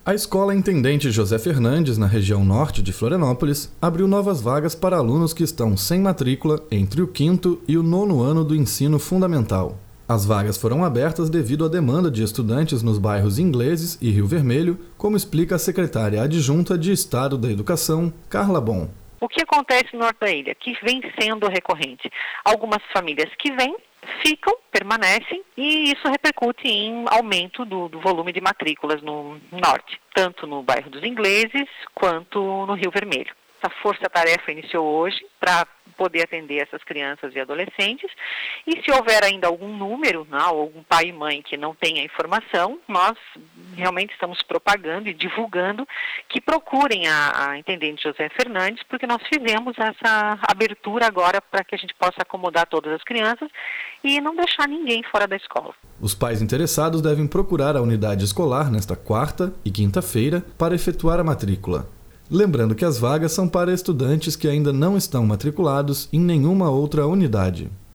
A Escola Intendente José Fernandes, na região norte de Florianópolis, abriu novas vagas para alunos que estão sem matrícula entre o 5º e o 9º ano do ensino fundamental. As vagas foram abertas devido à demanda de estudantes nos bairros Ingleses e Rio Vermelho, como explica a secretária adjunta de Estado da Educação, Carla Bon. O que acontece no norte da ilha, que vem sendo recorrente? Algumas famílias que vêm, ficam, permanecem, e isso repercute em aumento do volume de matrículas no norte, tanto no bairro dos Ingleses quanto no Rio Vermelho. Essa força-tarefa iniciou hoje para poder atender essas crianças e adolescentes, e se houver ainda algum número, algum pai e mãe que não tenha informação, nós realmente estamos propagando e divulgando que procurem a Intendente José Fernandes, porque nós fizemos essa abertura agora para que a gente possa acomodar todas as crianças e não deixar ninguém fora da escola. Os pais interessados devem procurar a unidade escolar nesta quarta e quinta-feira para efetuar a matrícula. Lembrando que as vagas são para estudantes que ainda não estão matriculados em nenhuma outra unidade.